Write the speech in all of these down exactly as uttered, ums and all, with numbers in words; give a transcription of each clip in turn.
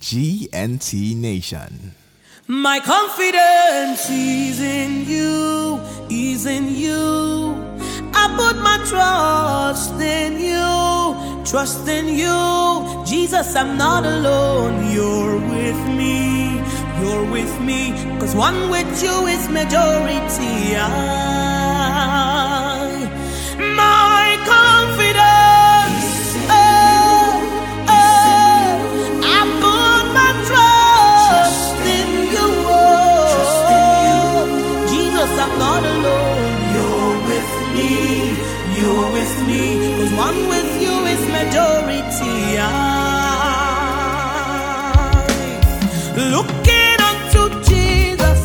G N T Nation. My confidence is in you, is in you. I put my trust in you, trust in you. Jesus, I'm not alone. You're with me, you're with me. Cause one with you is majority. I, my confidence, oh, oh, I put my trust in you. Oh, Jesus, I'm not alone. You're with me, you're with me. Cause one with you is majority. I, looking unto Jesus,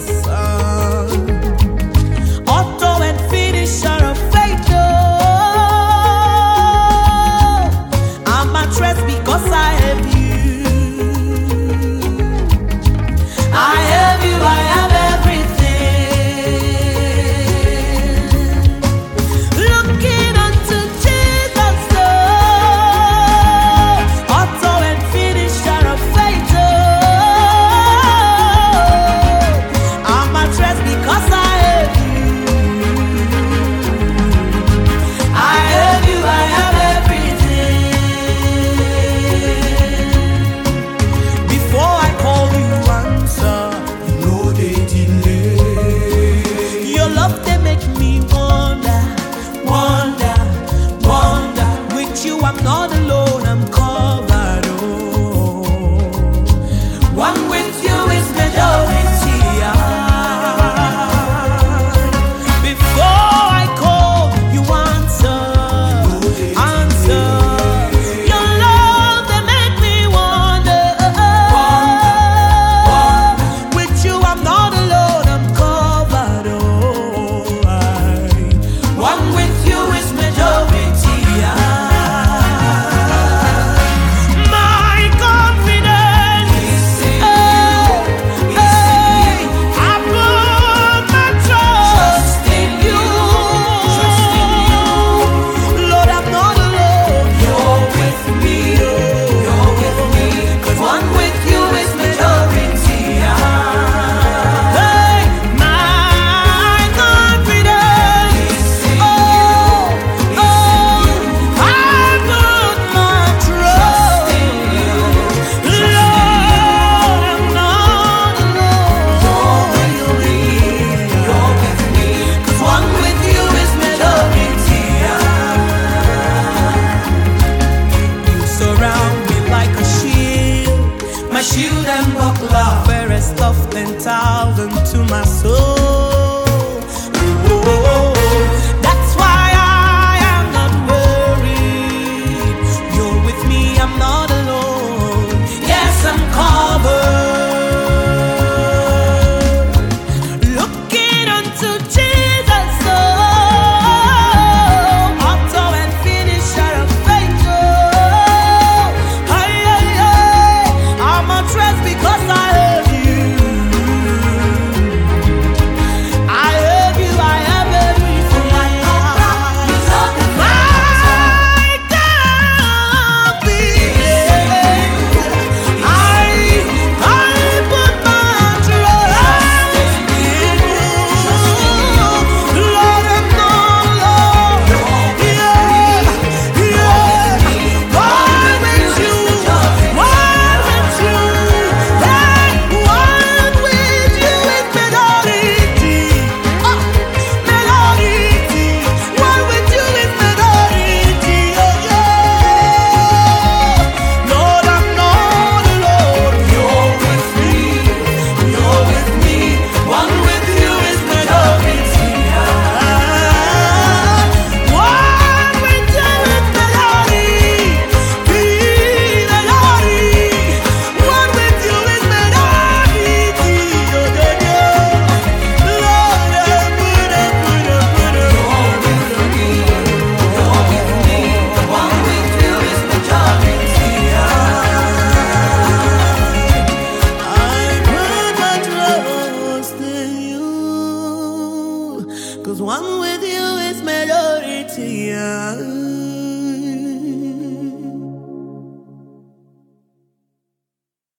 uh, author and finisher of faith. Oh, I'm at rest because I have you. I have you, I have everything. Looking unto Jesus, oh, author and finisher of faith. Oh, I'm at rest because I have you. I have you, I have everything. Before I call you answer, no they delay. Your love they make me wonder, wonder, wonder. With you I'm not alone, I'm covered. Oh, one with you is majority. I, before I call you answer, answer. Your love they make me wonder. With you I'm not alone, I'm covered. Oh, I, one with you is majority. I, my confidence, oh, hey, I put my trust in you. Lord, I'm not alone. You're with me. You're with me. Cause one with you is majority. Hey, my confidence, oh, oh, I put my trust in you. Lord, I'm not alone. You're with me. You're with me. Cause one with you is majority. You surround me like a shield, my shield and buckler, fairest of ten thousand to my soul.